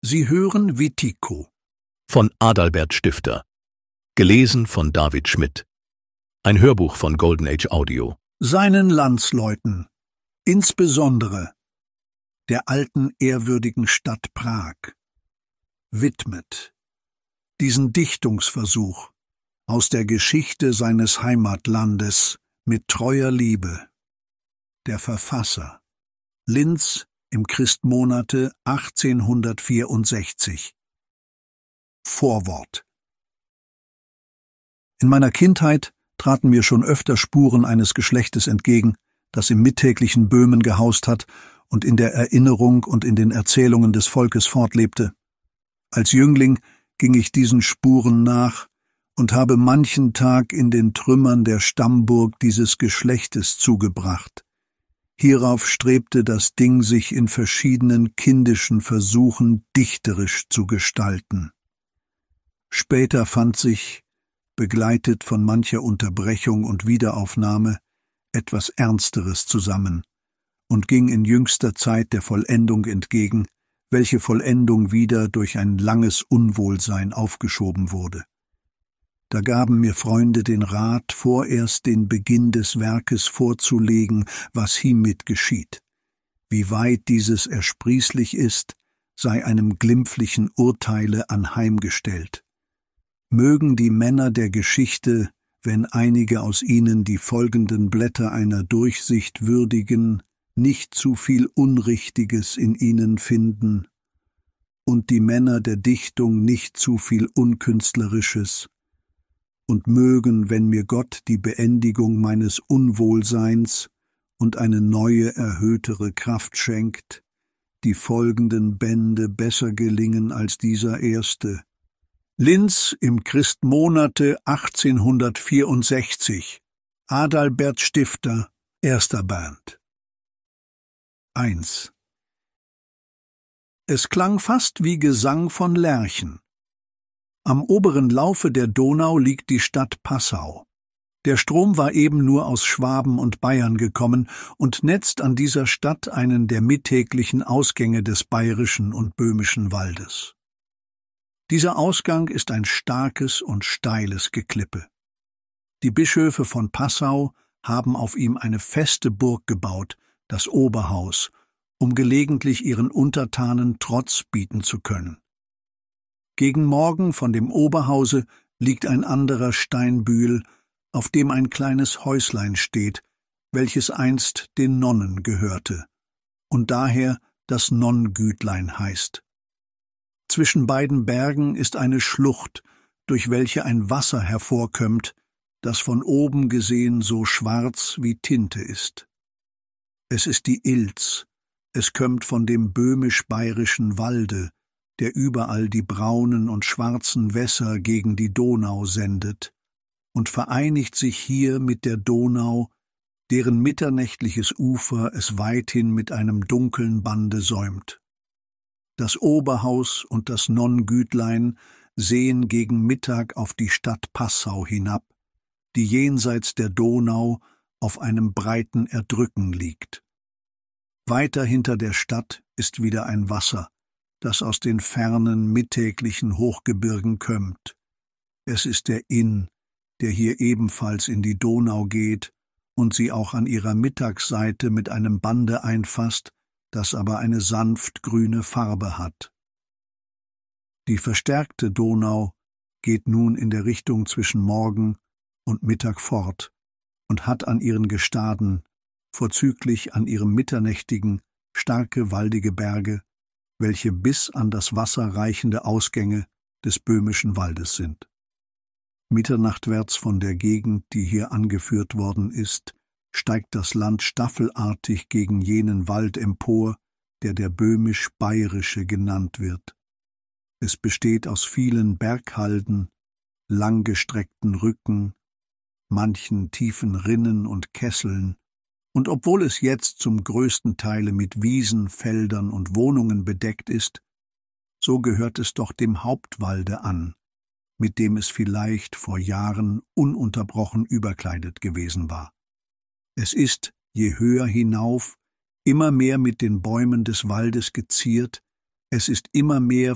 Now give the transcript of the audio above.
Sie hören Wetiko von Adalbert Stifter. Gelesen von David Schmidt. Ein Hörbuch von Golden Age Audio. seinen Landsleuten, insbesondere der alten ehrwürdigen Stadt Prag, widmet diesen Dichtungsversuch aus der Geschichte seines Heimatlandes mit treuer Liebe der Verfasser, Linz im Christmonate 1864. Vorwort. In meiner Kindheit traten mir schon öfter Spuren eines Geschlechtes entgegen, das im mittäglichen Böhmen gehaust hat und in der Erinnerung und in den Erzählungen des Volkes fortlebte. Als Jüngling ging ich diesen Spuren nach und habe manchen Tag in den Trümmern der Stammburg dieses Geschlechtes zugebracht. Hierauf strebte das Ding sich in verschiedenen kindischen Versuchen dichterisch zu gestalten. Später fand sich, begleitet von mancher Unterbrechung und Wiederaufnahme, etwas Ernsteres zusammen und ging in jüngster Zeit der Vollendung entgegen, welche Vollendung wieder durch ein langes Unwohlsein aufgeschoben wurde. Da gaben mir Freunde den Rat, vorerst den Beginn des Werkes vorzulegen, was hiemit geschieht. Wie weit dieses ersprießlich ist, sei einem glimpflichen Urteile anheimgestellt. Mögen die Männer der Geschichte, wenn einige aus ihnen die folgenden Blätter einer Durchsicht würdigen, nicht zu viel Unrichtiges in ihnen finden, und die Männer der Dichtung nicht zu viel Unkünstlerisches, und mögen, wenn mir Gott die Beendigung meines Unwohlseins und eine neue, erhöhtere Kraft schenkt, die folgenden Bände besser gelingen als dieser erste. Linz im Christmonate 1864. Adalbert Stifter, 1. Band. 1. Es klang fast wie Gesang von Lerchen. Am oberen Laufe der Donau liegt die Stadt Passau. Der Strom war eben nur aus Schwaben und Bayern gekommen und netzt an dieser Stadt einen der mittäglichen Ausgänge des bayerischen und böhmischen Waldes. Dieser Ausgang ist ein starkes und steiles Geklippe. Die Bischöfe von Passau haben auf ihm eine feste Burg gebaut, das Oberhaus, um gelegentlich ihren Untertanen Trotz bieten zu können. Gegen Morgen von dem Oberhause liegt ein anderer Steinbühl, auf dem ein kleines Häuslein steht, welches einst den Nonnen gehörte und daher das Nonnengütlein heißt. Zwischen beiden Bergen ist eine Schlucht, durch welche ein Wasser hervorkömmt, das von oben gesehen so schwarz wie Tinte ist. Es ist die Ilz, es kömmt von dem böhmisch-bayerischen Walde, der überall die braunen und schwarzen Wässer gegen die Donau sendet, und vereinigt sich hier mit der Donau, deren mitternächtliches Ufer es weithin mit einem dunklen Bande säumt. Das Oberhaus und das Nonnengütlein sehen gegen Mittag auf die Stadt Passau hinab, die jenseits der Donau auf einem breiten Erdrücken liegt. Weiter hinter der Stadt ist wieder ein Wasser, das aus den fernen, mittäglichen Hochgebirgen kömmt. Es ist der Inn, der hier ebenfalls in die Donau geht und sie auch an ihrer Mittagsseite mit einem Bande einfasst, das aber eine sanft grüne Farbe hat. Die verstärkte Donau geht nun in der Richtung zwischen Morgen und Mittag fort und hat an ihren Gestaden, vorzüglich an ihrem mitternächtigen, starke waldige Berge, welche bis an das Wasser reichende Ausgänge des böhmischen Waldes sind. Mitternachtwärts von der Gegend, die hier angeführt worden ist, steigt das Land staffelartig gegen jenen Wald empor, der böhmisch-bayerische genannt wird. Es besteht aus vielen Berghalden, langgestreckten Rücken, manchen tiefen Rinnen und Kesseln, und obwohl es jetzt zum größten Teile mit Wiesen, Feldern und Wohnungen bedeckt ist, so gehört es doch dem Hauptwalde an, mit dem es vielleicht vor Jahren ununterbrochen überkleidet gewesen war. Es ist, je höher hinauf, immer mehr mit den Bäumen des Waldes geziert, es ist immer mehr